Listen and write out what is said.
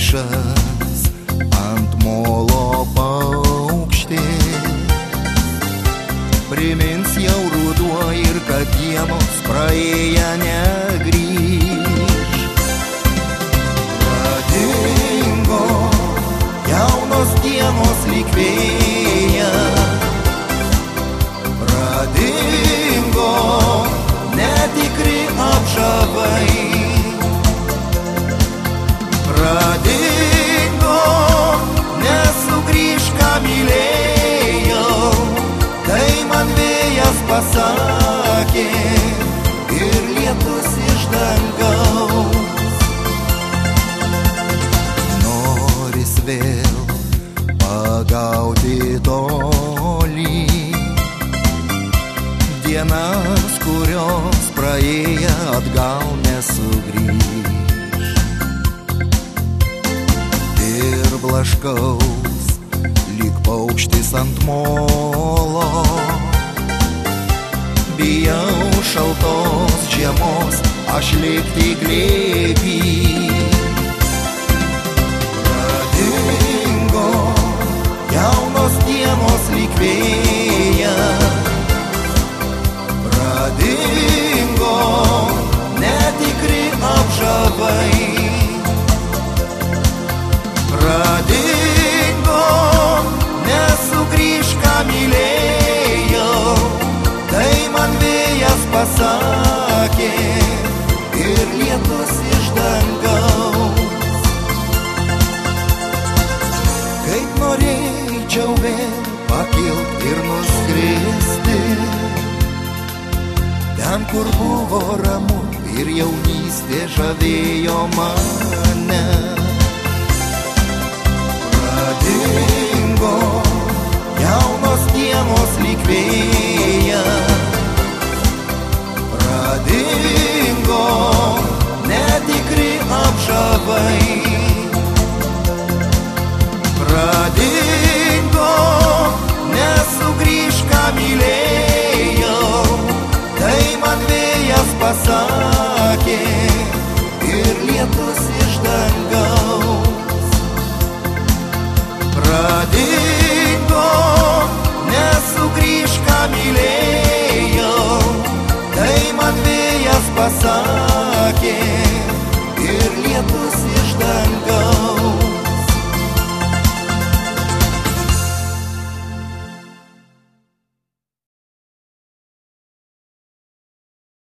vienišas ant molo paukštė. Primins jau ruduo ir kad dienos praėję negrįž. Pradingo jaunos dienos lyg vėjas, pradingo netikri apžavai, pradingo nesugrįž, ką mylėjau, tai man vėjas pasakė ir lietus iš dangaus. Noris vėl pagauti tolį dienas, kurios praėję atgal nesugrįž. Ir blaškaus lyg paukštis ant molo, bijau šaltos žiemos aš likti glėby. Pradingo jaunos dienos lyg vėjas, pradingo netikri apžavai, pradingo nesugrįž, ką mylėjau, tai man vėjas pasakė ir lietus iš dangaus. Kaip norėčiau vėl pakilt ir nuskristi ten, kur buvo ramu ir jaunystė žavėjo mane.